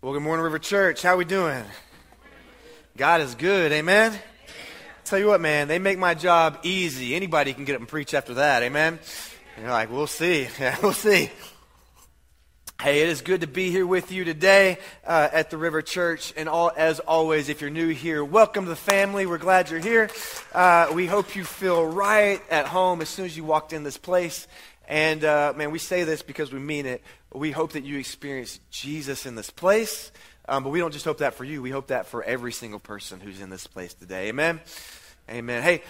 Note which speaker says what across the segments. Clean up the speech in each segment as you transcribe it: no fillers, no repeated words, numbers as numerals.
Speaker 1: Well, good morning, River Church. How we doing? God is good, amen? Tell you what, man, they make my job easy. Anybody can get up and preach after that, amen? And you're like, we'll see. Yeah, we'll see. Hey, it is good to be here with you today at the River Church. And as always, if you're new here, welcome to the family. We're glad you're here. We hope you feel right at home as soon as you walked in this place. And, man, we say this because we mean it. We hope that you experience Jesus in this place. But we don't just hope that for you. We hope that for every single person who's in this place today. Amen? Amen. Hey,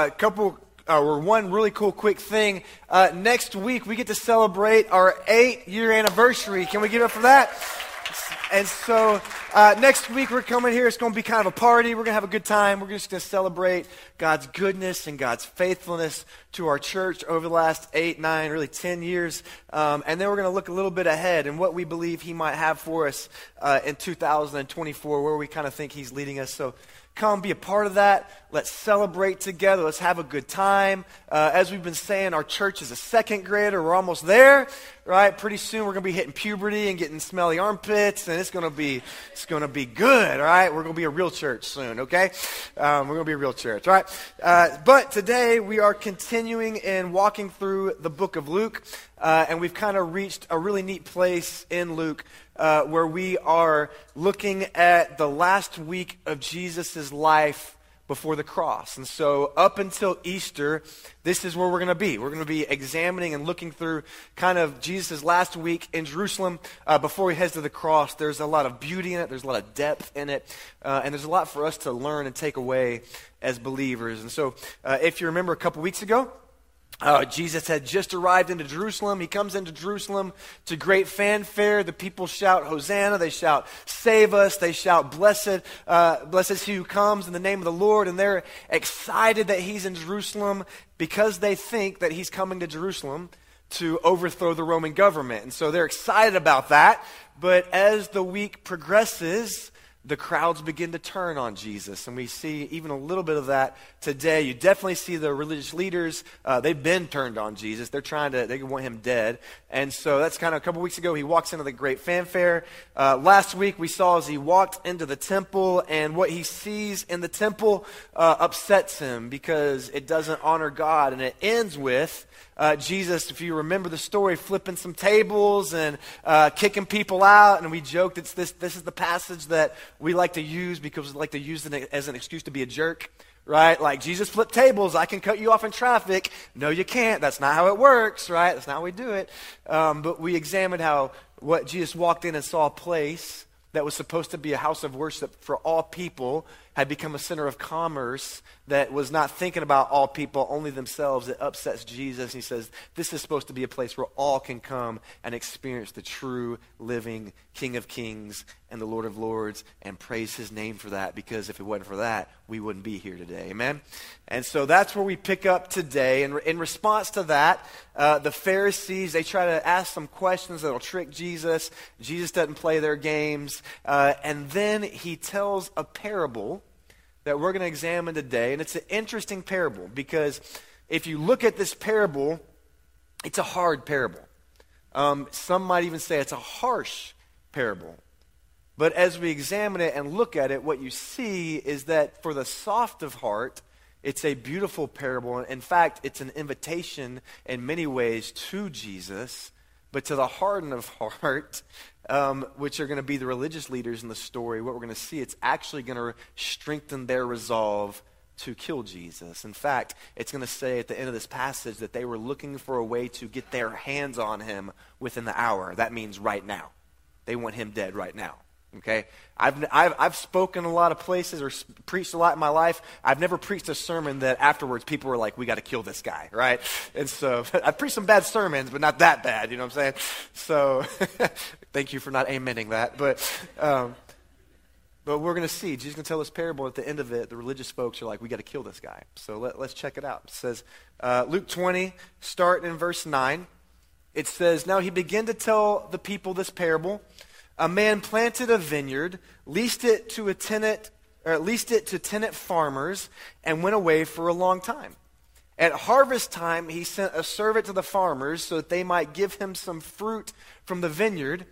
Speaker 1: one really cool quick thing. Next week, we get to celebrate our 8-year anniversary. Can we give it up for that? And so next week we're coming here. It's going to be kind of a party. We're going to have a good time. We're just going to celebrate God's goodness and God's faithfulness to our church over the last 8, 9, really 10 years. And then we're going to look a little bit ahead and what we believe he might have for us in 2024, where we kind of think he's leading us. So come be a part of that. Let's celebrate together. Let's have a good time. As we've been saying, our church is a second grader. We're almost there, right? Pretty soon we're going to be hitting puberty and getting smelly armpits, and it's going to be good, all right? We're going to be a real church soon, okay? We're going to be a real church, all right? But today we are continuing and walking through the book of Luke, and we've kind of reached a really neat place in Luke where we are looking at the last week of Jesus' life before the cross. And so up until Easter, this is where we're going to be. We're going to be examining and looking through kind of Jesus' last week in Jerusalem before he heads to the cross. There's a lot of beauty in it. There's a lot of depth in it. And there's a lot for us to learn and take away as believers. And so if you remember a couple weeks ago, Jesus had just arrived into Jerusalem. He comes into Jerusalem to great fanfare. The people shout, Hosanna. They shout, save us. They shout, blessed is he who comes in the name of the Lord. And they're excited that he's in Jerusalem because they think that he's coming to Jerusalem to overthrow the Roman government. And so they're excited about that. But as the week progresses, the crowds begin to turn on Jesus, and we see even a little bit of that today. You definitely see the religious leaders, they've been turned on Jesus. They want him dead. And so that's kind of a couple weeks ago, he walks into the great fanfare. Last week we saw as he walked into the temple, and what he sees in the temple upsets him because it doesn't honor God. And it ends with Jesus, if you remember the story, flipping some tables and kicking people out. And we joked this is the passage that we like to use because we like to use it as an excuse to be a jerk, right? Like, Jesus flipped tables. I can cut you off in traffic. No, you can't. That's not how it works, right? That's not how we do it. But we examined how what Jesus walked in and saw a place that was supposed to be a house of worship for all people had become a center of commerce that was not thinking about all people, only themselves. It upsets Jesus. He says, this is supposed to be a place where all can come and experience the true, living King of Kings and the Lord of Lords and praise his name for that, because if it wasn't for that, we wouldn't be here today. Amen? And so that's where we pick up today. And in response to that, the Pharisees, they try to ask some questions that will trick Jesus. Jesus doesn't play their games. And then he tells a parable that we're going to examine today. And it's an interesting parable because if you look at this parable, it's a hard parable. Some might even say it's a harsh parable. But as we examine it and look at it, what you see is that for the soft of heart, it's a beautiful parable. In fact, it's an invitation in many ways to Jesus. But to the hardened of heart, which are going to be the religious leaders in the story, what we're going to see, it's actually going to strengthen their resolve to kill Jesus. In fact, it's going to say at the end of this passage that they were looking for a way to get their hands on him within the hour. That means right now. They want him dead right now. Okay, I've spoken a lot of places or preached a lot in my life. I've never preached a sermon that afterwards people were like, we got to kill this guy, right? And so I've preached some bad sermons, but not that bad, you know what I'm saying? So thank you for not amening that. But we're going to see. Jesus is going to tell this parable. At the end of it, the religious folks are like, we got to kill this guy. So let's check it out. It says, Luke 20, starting in verse 9. It says, now he began to tell the people this parable. A man planted a vineyard, leased it to tenant farmers, and went away for a long time. At harvest time, he sent a servant to the farmers so that they might give him some fruit from the vineyard.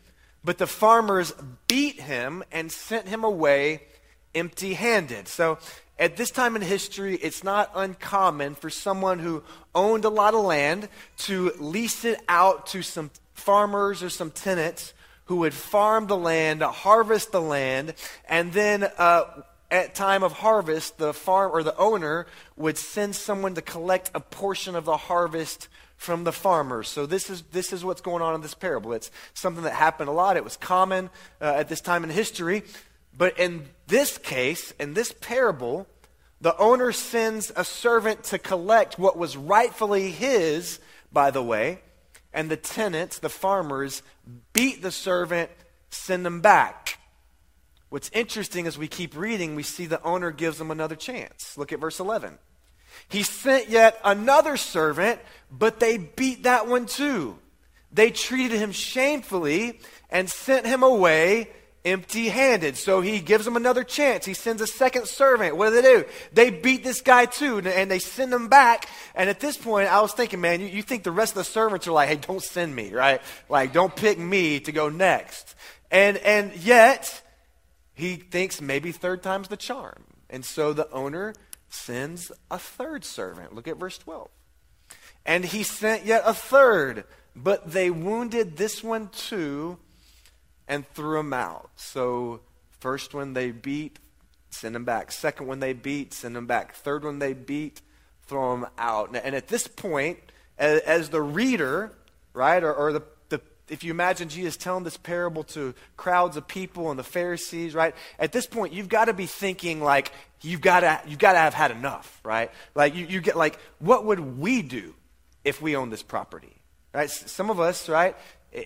Speaker 1: but the farmers beat him and sent him away empty-handed. So at this time in history, it's not uncommon for someone who owned a lot of land to lease it out to some farmers or some tenants who would farm the land, harvest the land, and then at time of harvest, the farm or the owner would send someone to collect a portion of the harvest from the farmers. So this is what's going on in this parable. It's something that happened a lot. It was common at this time in history. But in this case, in this parable, the owner sends a servant to collect what was rightfully his, by the way, and the tenants, the farmers, beat the servant, send him back. What's interesting as we keep reading, we see the owner gives them another chance. Look at verse 11. He sent yet another servant, but they beat that one too. They treated him shamefully and sent him away empty-handed. So he gives them another chance. He sends a second servant. What do? They beat this guy too, and they send him back. And at this point, I was thinking, man, you think the rest of the servants are like, hey, don't send me, right? Like, don't pick me to go next. And yet, he thinks maybe third time's the charm. And so the owner sends a third servant. Look at verse 12. And he sent yet a third, but they wounded this one too and threw him out. So first one they beat, send him back. Second one they beat, send him back. Third one they beat, throw him out. And at this point, as the reader, right, or the if you imagine Jesus telling this parable to crowds of people and the Pharisees, right? At this point, you've got to be thinking like you've got to have had enough, right? Like you get like, what would we do if we owned this property, right? Some of us, right?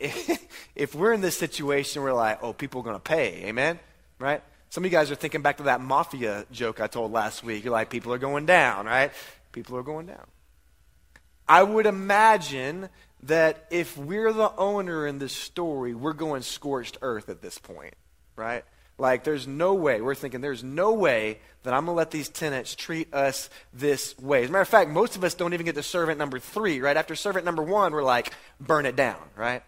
Speaker 1: If we're in this situation, we're like, oh, people are going to pay, amen, right? Some of you guys are thinking back to that mafia joke I told last week. You're like, people are going down, right? People are going down. I would imagine that if we're the owner in this story, we're going scorched earth at this point, right? Like there's no way, we're thinking there's no way that I'm going to let these tenants treat us this way. As a matter of fact, most of us don't even get to servant number 3, right? After servant number 1, we're like, burn it down, right?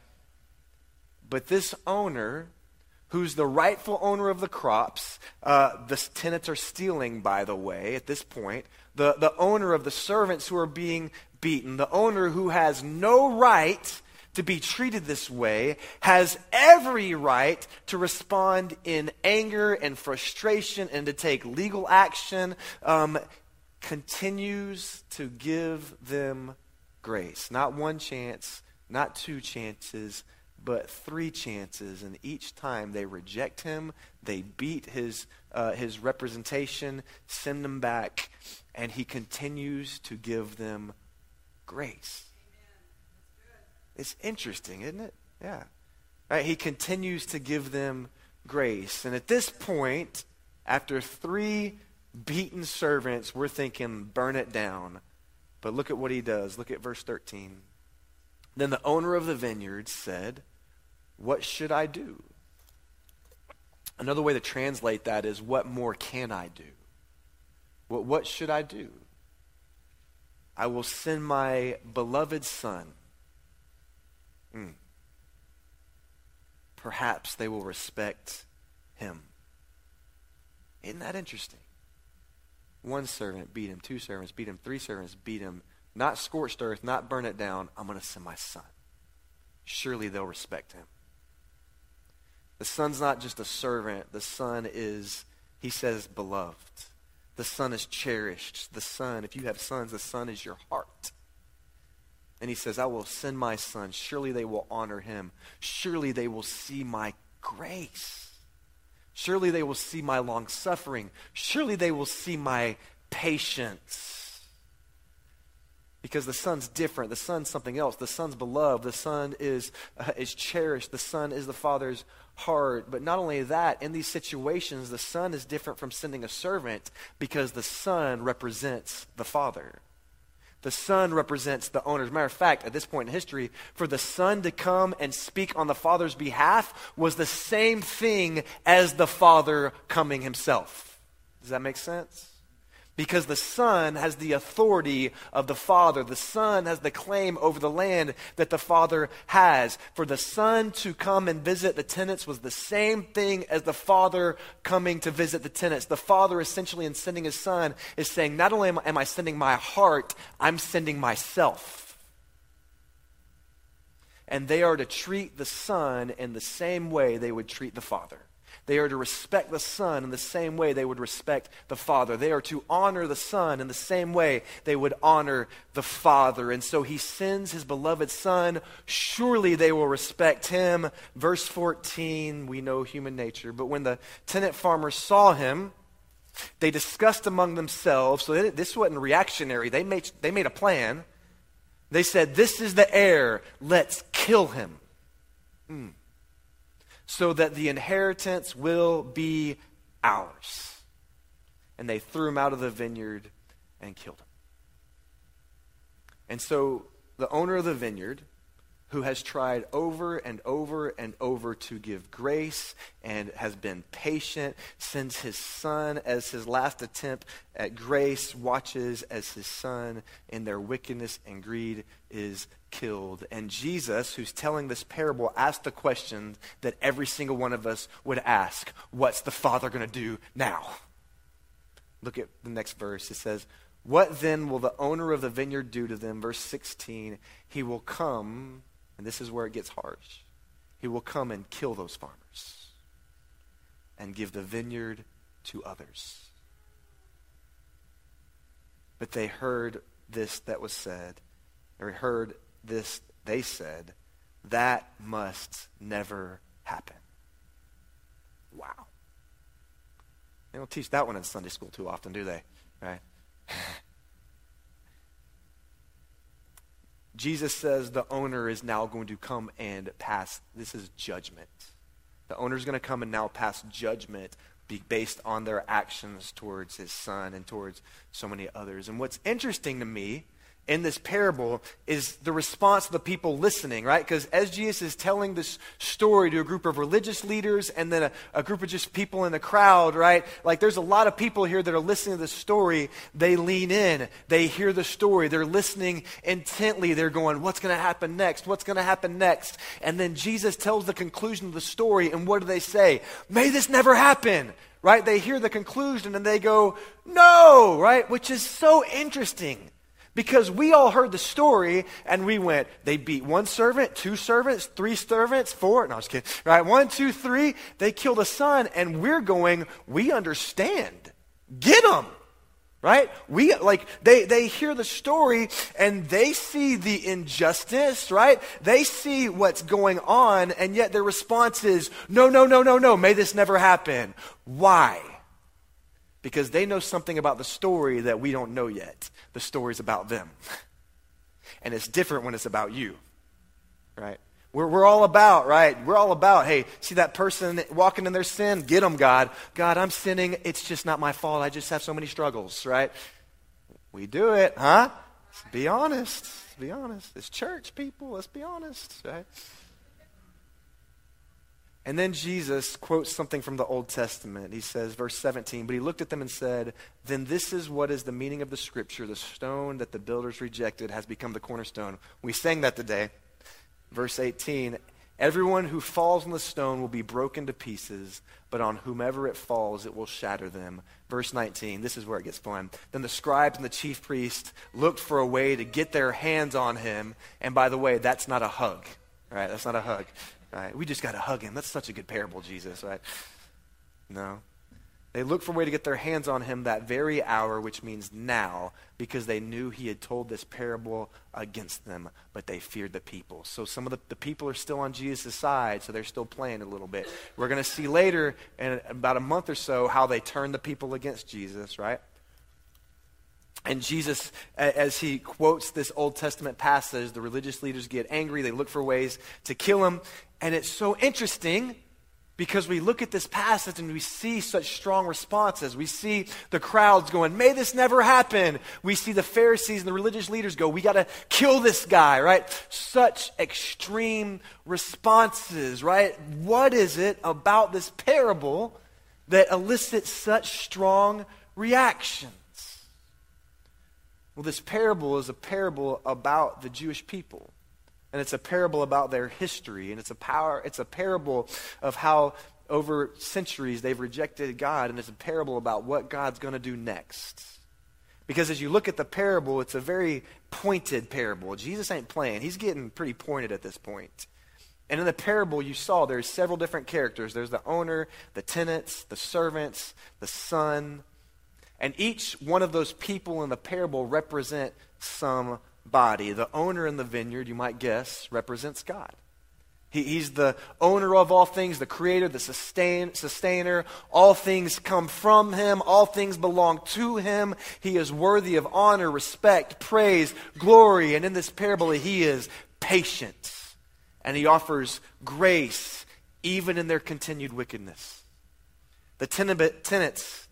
Speaker 1: But this owner, who's the rightful owner of the crops, the tenants are stealing, by the way, at this point, the owner of the servants who are being beaten, the owner who has no right to be treated this way, has every right to respond in anger and frustration and to take legal action, continues to give them grace. Not one chance, not 2 chances, but 3 chances. And each time they reject him, they beat his representation, send him back, and he continues to give them grace. It's interesting, isn't it? Yeah. Right? He continues to give them grace. And at this point, after 3 beaten servants, we're thinking, burn it down. But look at what he does. Look at verse 13. Then the owner of the vineyard said, what should I do? Another way to translate that is, what more can I do? What should I do? I will send my beloved son. Perhaps they will respect him. Isn't that interesting? 1 servant beat him, 2 servants beat him, 3 servants beat him. Not scorched earth, not burn it down. I'm going to send my son. Surely they'll respect him. The son's not just a servant. The son is, he says, beloved. The son is cherished. The son, if you have sons, the son is your heart. And he says, I will send my son. Surely they will honor him. Surely they will see my grace. Surely they will see my long suffering. Surely they will see my patience. Because the son's different. The son's something else. The son's beloved. The son is cherished. The son is the father's heart. But not only that, in these situations, the son is different from sending a servant because the son represents the father. The son represents the owner. As a matter of fact, at this point in history, for the son to come and speak on the father's behalf was the same thing as the father coming himself. Does that make sense? Because the Son has the authority of the Father. The Son has the claim over the land that the Father has. For the Son to come and visit the tenants was the same thing as the Father coming to visit the tenants. The Father essentially in sending his Son is saying, not only am I sending my heart, I'm sending myself. And they are to treat the Son in the same way they would treat the Father. They are to respect the Son in the same way they would respect the Father. They are to honor the Son in the same way they would honor the Father. And so he sends his beloved Son. Surely they will respect him. Verse 14, we know human nature. But when the tenant farmers saw him, they discussed among themselves. So this wasn't reactionary. They made a plan. They said, this is the heir. Let's kill him. So that the inheritance will be ours. And they threw him out of the vineyard and killed him. And so the owner of the vineyard, who has tried over and over and over to give grace and has been patient, sends his Son as his last attempt at grace, watches as his Son in their wickedness and greed is killed. And Jesus, who's telling this parable, asked the question that every single one of us would ask: what's the Father going to do now? Look at the next verse. It says, what then will the owner of the vineyard do to them? Verse 16, he will come, and this is where it gets harsh. He will come and kill those farmers and give the vineyard to others. But they heard this that was said, or heard this they said, that must never happen. Wow. They don't teach that one in Sunday school too often, do they? Right? Jesus says the owner is now going to come and pass. This is judgment. The owner is going to come and now pass judgment based on their actions towards his Son and towards so many others. And what's interesting to me in this parable is the response of the people listening, right? Because as Jesus is telling this story to a group of religious leaders and then a group of just people in the crowd, right? Like there's a lot of people here that are listening to the story. They lean in. They hear the story. They're listening intently. They're going, what's going to happen next? What's going to happen next? And then Jesus tells the conclusion of the story, and what do they say? May this never happen, right? They hear the conclusion and they go, no, right? Which is so interesting. Because we all heard the story and we went, they beat one servant, two servants, three servants, four. No, I was kidding. Right? 1, 2, 3. They killed a son, and we're going, we understand. Get them. Right? They hear the story and they see the injustice, right? They see what's going on, and yet their response is, no, no, no, no, no. May this never happen. Why? Because they know something about the story that we don't know yet. The story's about them. And it's different when it's about you, right? We're all about, right? We're all about, hey, see that person walking in their sin? Get them, God. God, I'm sinning. It's just not my fault. I just have so many struggles, right? We do it, huh? Let's be honest. Let's be honest. It's church, people. Let's be honest, right? And then Jesus quotes something from the Old Testament. He says, verse 17, but he looked at them and said, then this is what is the meaning of the scripture. The stone that the builders rejected has become the cornerstone. We sang that today. Verse 18, everyone who falls on the stone will be broken to pieces, but on whomever it falls, it will shatter them. Verse 19, this is where it gets fun. Then the scribes and the chief priests looked for a way to get their hands on him. And by the way, that's not a hug, right? That's not a hug. Right? We just got to hug him. That's such a good parable, Jesus, right? No. They looked for a way to get their hands on him that very hour, which means now, because they knew he had told this parable against them, but they feared the people. So some of the people are still on Jesus' side, so they're still playing a little bit. We're going to see later, in about a month or so, how they turn the people against Jesus, right? And Jesus, as he quotes this Old Testament passage, the religious leaders get angry. They look for ways to kill him. And it's so interesting because we look at this passage and we see such strong responses. We see the crowds going, may this never happen. We see the Pharisees and the religious leaders go, we got to kill this guy, right? Such extreme responses, right? What is it about this parable that elicits such strong reactions? Well, this parable is a parable about the Jewish people. And it's a parable about their history. And it's a parable of how over centuries they've rejected God. And it's a parable about what God's going to do next. Because as you look at the parable, it's a very pointed parable. Jesus ain't playing. He's getting pretty pointed at this point. And in the parable you saw there's several different characters. There's the owner, the tenants, the servants, the son. And each one of those people in the parable represent somebody. The owner in the vineyard, you might guess, represents God. He's the owner of all things, the creator, the sustainer. All things come from him. All things belong to him. He is worthy of honor, respect, praise, glory. And in this parable, he is patient. And he offers grace even in their continued wickedness. The tenants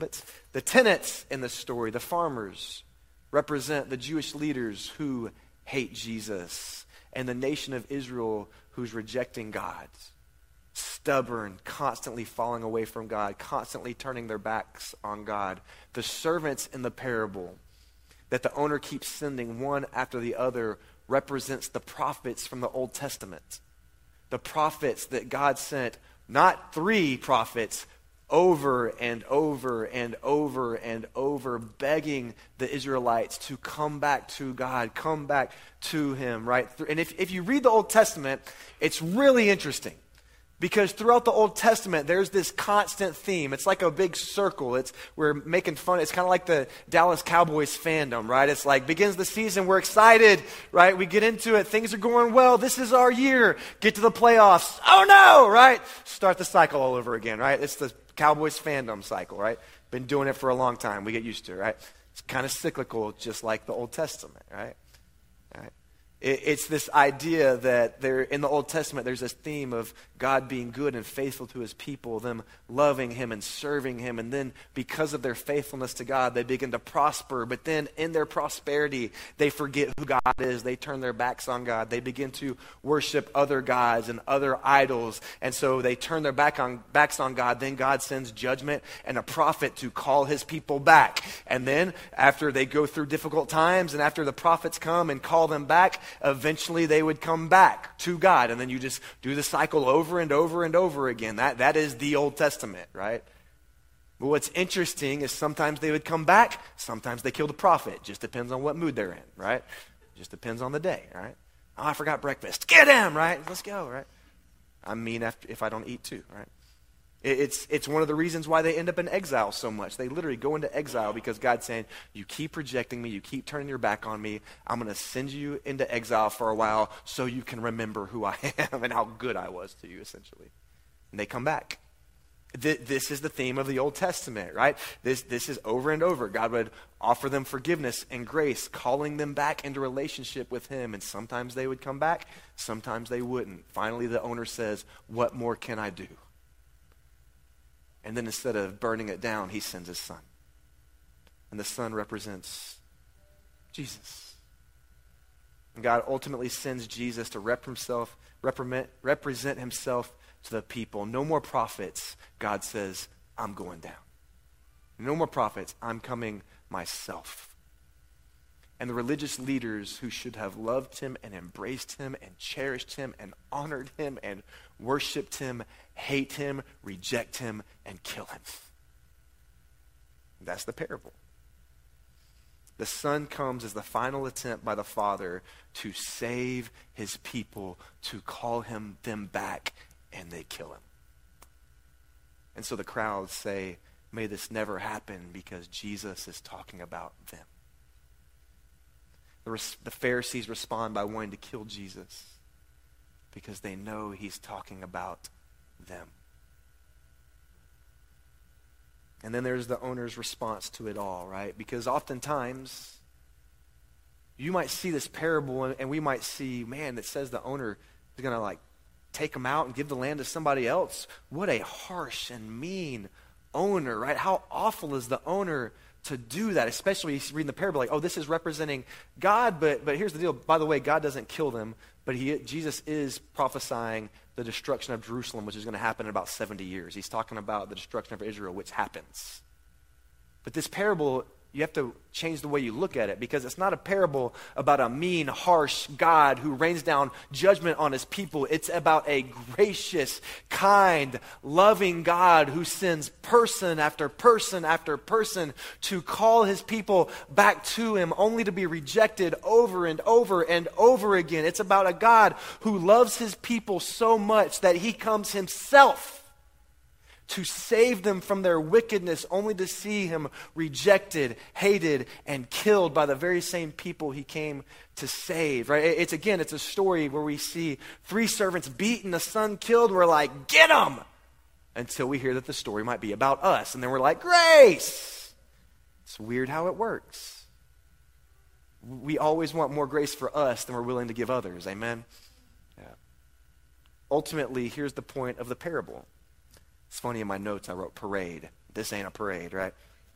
Speaker 1: in the story, the farmers, represent the Jewish leaders who hate Jesus and the nation of Israel who's rejecting God. Stubborn, constantly falling away from God, constantly turning their backs on God. The servants in the parable that the owner keeps sending one after the other represents the prophets from the Old Testament. The prophets that God sent, not 3 prophets, over and over and over and over, begging the Israelites to come back to God, come back to him, right? And if you read the Old Testament, it's really interesting. Because throughout the Old Testament, there's this constant theme. It's like a big circle. We're making fun. It's kind of like the Dallas Cowboys fandom, right? It's like begins the season, we're excited, right? We get into it. Things are going well. This is our year. Get to the playoffs. Oh no, right? Start the cycle all over again, right? It's the Cowboys fandom cycle, right? Been doing it for a long time. We get used to it, right? It's kind of cyclical, just like the Old Testament, right? It's this idea that in the Old Testament, there's this theme of God being good and faithful to his people, them loving him and serving him. And then because of their faithfulness to God, they begin to prosper. But then in their prosperity, they forget who God is. They turn their backs on God. They begin to worship other gods and other idols. And so they turn their backs on God. Then God sends judgment and a prophet to call his people back. And then after they go through difficult times and after the prophets come and call them back, eventually they would come back to God. And then you just do the cycle over and over and over again. That is the Old Testament, right? But what's interesting is sometimes they would come back, sometimes they kill the prophet. Just depends on what mood they're in, right? Just depends on the day, right? Oh, I forgot breakfast. Get him, right? Let's go, right? I mean, if I don't eat too, right? It's one of the reasons why they end up in exile so much. They literally go into exile because God's saying, you keep rejecting me, you keep turning your back on me, I'm going to send you into exile for a while so you can remember who I am and how good I was to you, essentially. And they come back. This is the theme of the Old Testament, right? This is over and over. God would offer them forgiveness and grace, calling them back into relationship with him. And sometimes they would come back, sometimes they wouldn't. Finally, the owner says, what more can I do? And then instead of burning it down, he sends his son. And the son represents Jesus. And God ultimately sends Jesus to represent himself to the people. No more prophets. God says, I'm going down. No more prophets. I'm coming myself. And the religious leaders who should have loved him and embraced him and cherished him and honored him and worshiped him, hate him, reject him, and kill him. That's the parable. The Son comes as the final attempt by the Father to save his people, to call them back, and they kill him. And so the crowds say, may this never happen because Jesus is talking about them. The Pharisees respond by wanting to kill Jesus because they know he's talking about them. And then there's the owner's response to it all, right? Because oftentimes you might see this parable and we might see, man, that says the owner is going to take them out and give the land to somebody else. What a harsh and mean owner, right? How awful is the owner to do that, especially reading the parable, this is representing God, but here's the deal. By the way, God doesn't kill them, but Jesus is prophesying the destruction of Jerusalem, which is going to happen in about 70 years. He's talking about the destruction of Israel, which happens. But this parable, change the way you look at it, because it's not a parable about a mean, harsh God who rains down judgment on his people. It's about a gracious, kind, loving God who sends person after person after person to call his people back to him, only to be rejected over and over and over again. It's about a God who loves his people so much that he comes himself to save them from their wickedness, only to see him rejected, hated, and killed by the very same people he came to save, right? It's a story where we see 3 servants beaten, the son killed, and we're like, get him! Until we hear that the story might be about us, and then we're like, grace! It's weird how it works. We always want more grace for us than we're willing to give others, amen? Yeah. Ultimately, here's the point of the parable. It's funny, in my notes I wrote parade. This ain't a parade, right?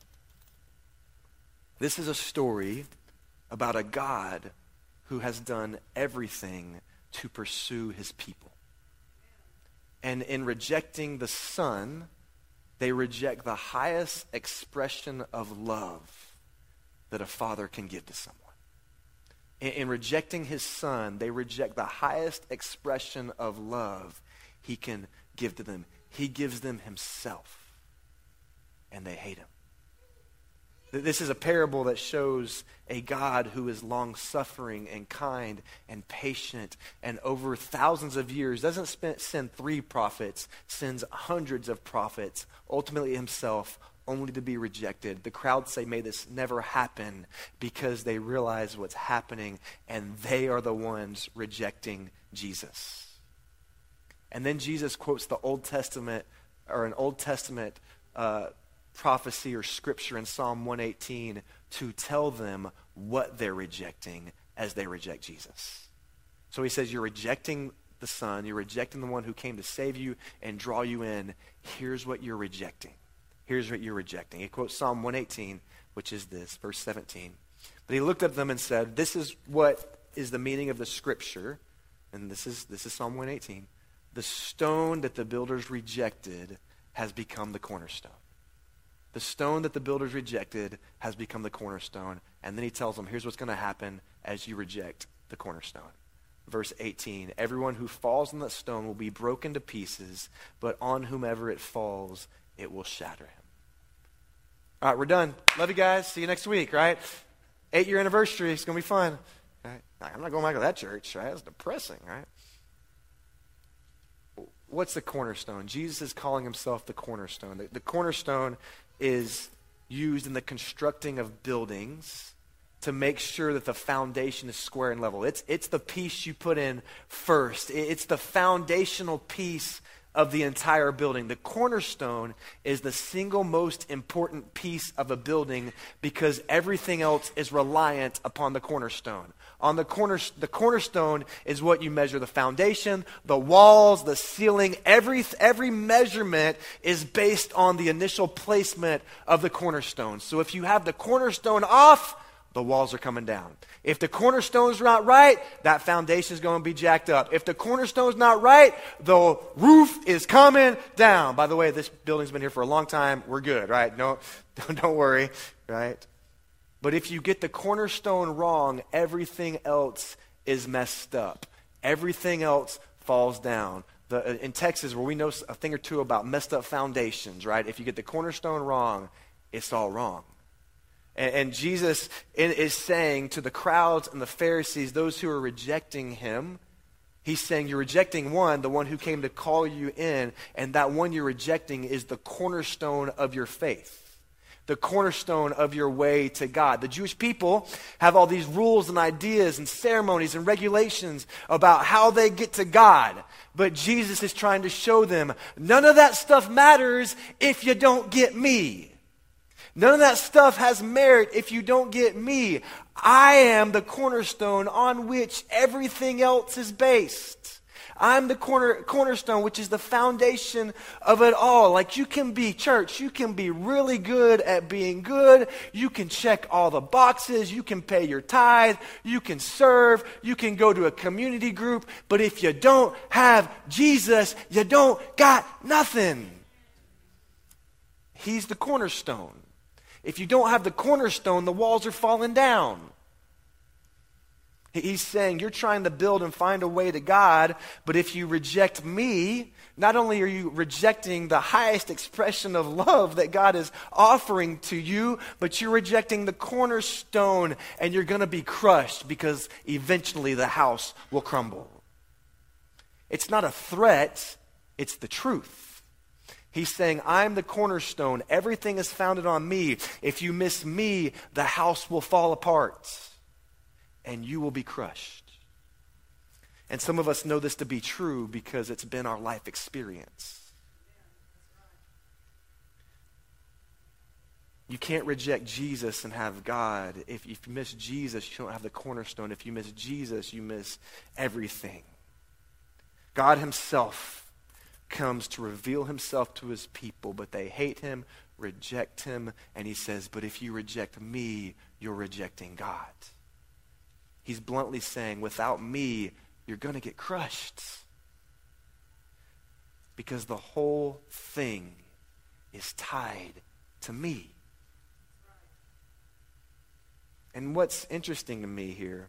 Speaker 1: This is a story about a God who has done everything to pursue his people. And in rejecting the Son, they reject the highest expression of love that a father can give to someone. In rejecting his Son, they reject the highest expression of love he can give to them. He gives them himself, and they hate him. This is a parable that shows a God who is long-suffering and kind and patient, and over thousands of years doesn't send 3 prophets, sends hundreds of prophets, ultimately himself, only to be rejected. The crowd say, may this never happen, because they realize what's happening, and they are the ones rejecting Jesus. And then Jesus quotes the Old Testament, or an Old Testament prophecy or scripture in Psalm 118 to tell them what they're rejecting as they reject Jesus. So he says, you're rejecting the Son, you're rejecting the one who came to save you and draw you in. Here's what you're rejecting. Here's what you're rejecting. He quotes Psalm 118, which is this, verse 17. But he looked at them and said, this is what is the meaning of the scripture. And this is Psalm 118. The stone that the builders rejected has become the cornerstone. The stone that the builders rejected has become the cornerstone. And then he tells them, here's what's going to happen as you reject the cornerstone. Verse 18, everyone who falls on that stone will be broken to pieces, but on whomever it falls, it will shatter him. All right, we're done. Love you guys. See you next week, right? 8-year anniversary. It's going to be fun. Right? I'm not going back to that church, right? That's depressing, right? What's the cornerstone? Jesus is calling himself the cornerstone. The cornerstone is used in the constructing of buildings to make sure that the foundation is square and level. It's the piece you put in first. It's the foundational piece of the entire building. The cornerstone is the single most important piece of a building because everything else is reliant upon the cornerstone. The cornerstone is what you measure the foundation, the walls, the ceiling. Every measurement is based on the initial placement of the cornerstone. So if you have the cornerstone off, the walls are coming down. If the cornerstone's not right, that foundation is going to be jacked up. If the cornerstone's not right, the roof is coming down. By the way, this building's been here for a long time. We're good, right? No, don't worry, right? But if you get the cornerstone wrong, everything else is messed up. Everything else falls down. In Texas, where we know a thing or two about messed up foundations, right? If you get the cornerstone wrong, it's all wrong. And Jesus is saying to the crowds and the Pharisees, those who are rejecting him, he's saying you're rejecting one, the one who came to call you in, and that one you're rejecting is the cornerstone of your faith, the cornerstone of your way to God. The Jewish people have all these rules and ideas and ceremonies and regulations about how they get to God, but Jesus is trying to show them none of that stuff matters if you don't get me. None of that stuff has merit if you don't get me. I am the cornerstone on which everything else is based. I'm the cornerstone, which is the foundation of it all. Like you can be, church, you can be really good at being good. You can check all the boxes. You can pay your tithe. You can serve. You can go to a community group. But if you don't have Jesus, you don't got nothing. He's the cornerstone. If you don't have the cornerstone, the walls are falling down. He's saying you're trying to build and find a way to God, but if you reject me, not only are you rejecting the highest expression of love that God is offering to you, but you're rejecting the cornerstone, and you're going to be crushed because eventually the house will crumble. It's not a threat, it's the truth. He's saying, I'm the cornerstone. Everything is founded on me. If you miss me, the house will fall apart, and you will be crushed. And some of us know this to be true because it's been our life experience. You can't reject Jesus and have God. If you miss Jesus, you don't have the cornerstone. If you miss Jesus, you miss everything. God himself comes to reveal himself to his people, but they hate him, reject him, and he says, but if you reject me, you're rejecting God. He's bluntly saying, without me, you're going to get crushed. Because the whole thing is tied to me. And what's interesting to me here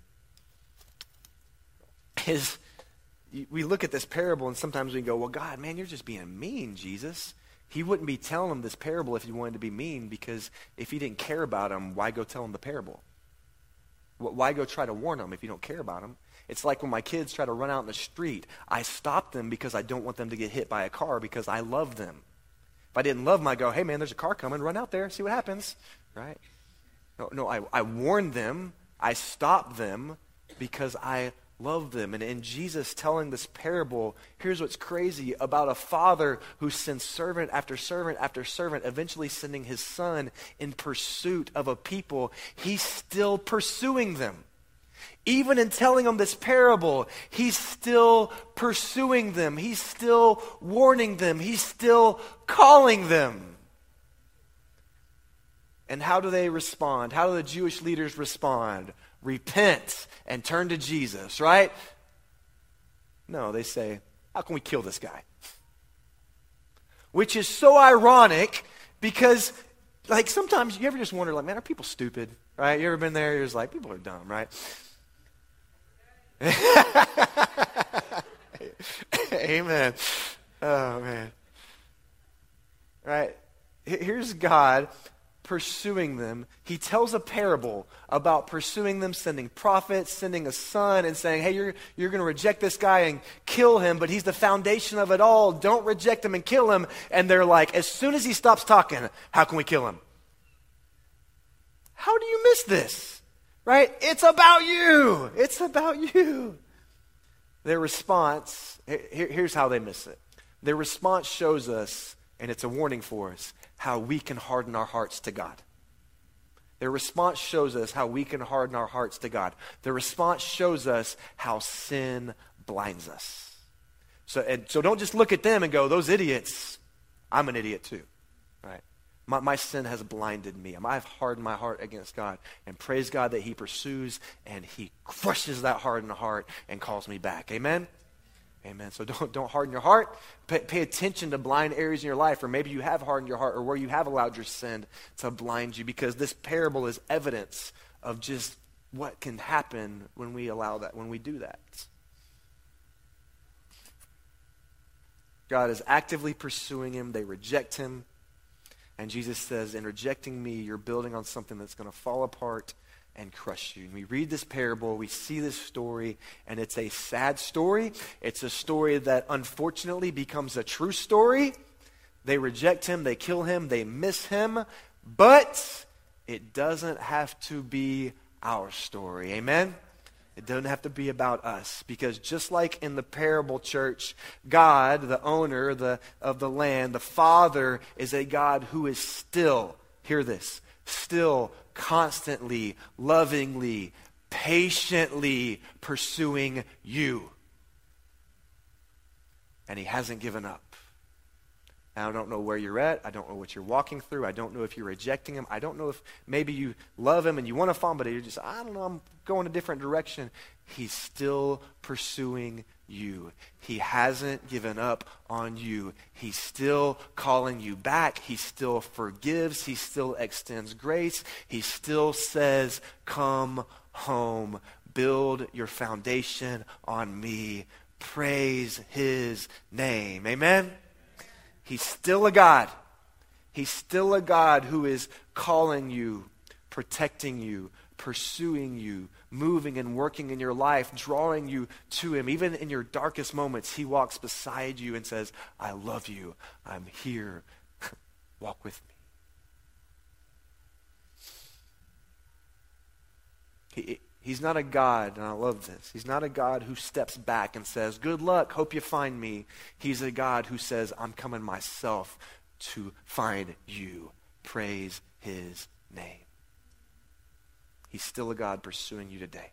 Speaker 1: is we look at this parable and sometimes we go, well, God, man, you're just being mean, Jesus. He wouldn't be telling them this parable if he wanted to be mean, because if he didn't care about them, why go tell them the parable? Why go try to warn them if you don't care about them? It's like when my kids try to run out in the street. I stop them because I don't want them to get hit by a car because I love them. If I didn't love them, I go, hey, man, there's a car coming. Run out there, see what happens, right? No, I warn them. I stop them because I love them. And in Jesus telling this parable, here's what's crazy about a father who sends servant after servant after servant, eventually sending his son in pursuit of a people. He's still pursuing them. Even in telling them this parable, he's still pursuing them. He's still warning them. He's still calling them. And how do they respond? How do the Jewish leaders respond? Repent and turn to Jesus, right? No, they say, how can we kill this guy? Which is so ironic because, like, sometimes you ever just wonder, like, man, are people stupid, right? You ever been there? You're just like, people are dumb, right? Amen. Oh, man. Right? Here's God pursuing them. He tells a parable about pursuing them, sending prophets, sending a son, and saying, hey, you're going to reject this guy and kill him, but he's the foundation of it all. Don't reject him and kill him. And they're like, as soon as he stops talking, how can we kill him? How do you miss this? Right? It's about you. It's about you. Their response, here's how they miss it. Their response shows us, and it's a warning for us, how we can harden our hearts to God. Their response shows us how we can harden our hearts to God. Their response shows us how sin blinds us. So don't just look at them and go, those idiots, I'm an idiot too. Right? My sin has blinded me. I've hardened my heart against God. And praise God that he pursues and he crushes that hardened heart and calls me back. Amen? Amen. So don't harden your heart. Pay attention to blind areas in your life, or maybe you have hardened your heart, or where you have allowed your sin to blind you, because this parable is evidence of just what can happen when we allow that, when we do that. God is actively pursuing him. They reject him. And Jesus says, in rejecting me, you're building on something that's going to fall apart and crush you. And we read this parable, we see this story, and it's a sad story. It's a story that unfortunately becomes a true story. They reject him, they kill him, they miss him, but it doesn't have to be our story. Amen? It doesn't have to be about us, because just like in the parable, church, God, the owner of the land, the Father, is a God who is still, hear this, still constantly, lovingly, patiently pursuing you. And he hasn't given up. I don't know where you're at. I don't know what you're walking through. I don't know if you're rejecting him. I don't know if maybe you love him and you want to follow him, but you're just, I don't know, I'm going a different direction. He's still pursuing you. He hasn't given up on you. He's still calling you back. He still forgives. He still extends grace. He still says, come home. Build your foundation on me. Praise his name. Amen? He's still a God. He's still a God who is calling you, protecting you, pursuing you, moving and working in your life, drawing you to him. Even in your darkest moments, he walks beside you and says, I love you. I'm here. Walk with me. He's not a God, and I love this. He's not a God who steps back and says, good luck, hope you find me. He's a God who says, I'm coming myself to find you. Praise his name. He's still a God pursuing you today.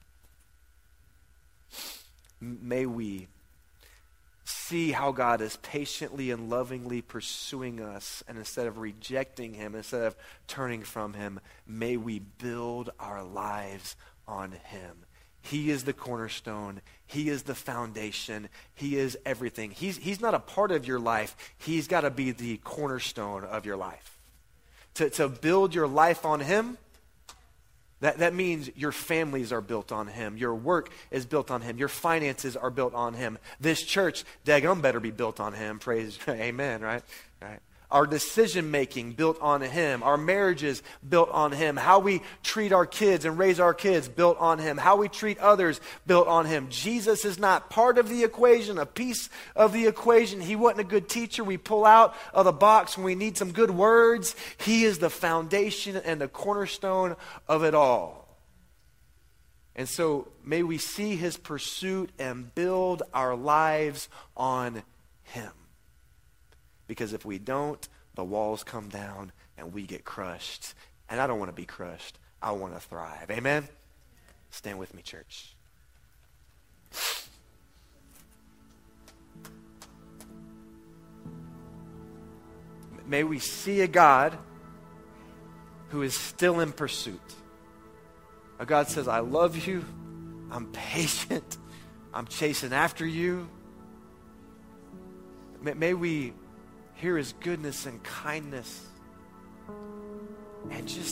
Speaker 1: May we see how God is patiently and lovingly pursuing us, and instead of rejecting him, instead of turning from him, may we build our lives on him. He is the cornerstone. He is the foundation. He is everything. He's not a part of your life. He's got to be the cornerstone of your life. To build your life on him, that means your families are built on him. Your work is built on him. Your finances are built on him. This church, daggum, better be built on him. Praise, amen, right? Our decision-making built on him. Our marriages built on him. How we treat our kids and raise our kids built on him. How we treat others built on him. Jesus is not part of the equation, a piece of the equation. He wasn't a good teacher we pull out of the box when we need some good words. He is the foundation and the cornerstone of it all. And so may we see his pursuit and build our lives on him. Because if we don't, the walls come down and we get crushed. And I don't want to be crushed. I want to thrive. Amen? Stand with me, church. May we see a God who is still in pursuit. A God says, I love you. I'm patient. I'm chasing after you. May we hear his goodness and kindness and just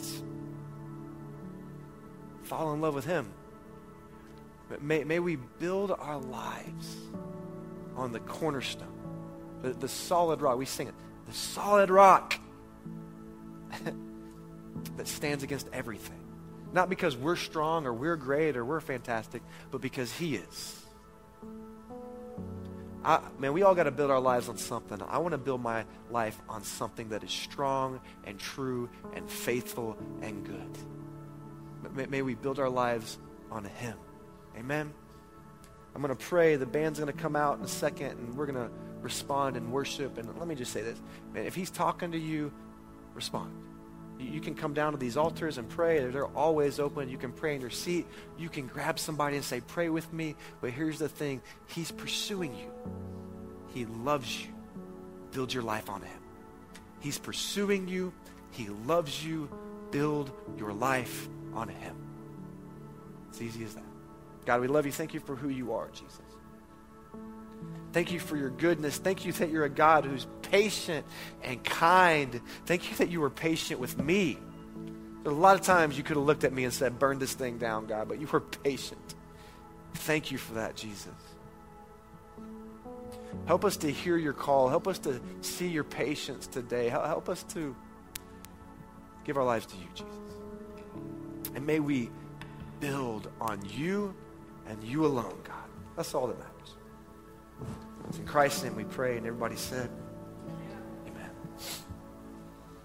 Speaker 1: fall in love with him. May we build our lives on the cornerstone, the solid rock. We sing it, the solid rock that stands against everything. Not because we're strong or we're great or we're fantastic, but because he is. Man, we all got to build our lives on something. I want to build my life on something that is strong and true and faithful and good. May we build our lives on him. Amen? I'm going to pray. The band's going to come out in a second, and we're going to respond and worship. And let me just say this. Man, if he's talking to you, respond. You can come down to these altars and pray. They're always open. You can pray in your seat. You can grab somebody and say, pray with me. But here's the thing. He's pursuing you. He loves you. Build your life on him. He's pursuing you. He loves you. Build your life on him. It's easy as that. God, we love you. Thank you for who you are, Jesus. Thank you for your goodness. Thank you that you're a God who's patient and kind. Thank you that you were patient with me. A lot of times you could have looked at me and said, burn this thing down, God, but you were patient. Thank you for that, Jesus. Help us to hear your call. Help us to see your patience today. Help us to give our lives to you, Jesus. And may we build on you and you alone, God. That's all that matters. It's in Christ's name we pray, and everybody said...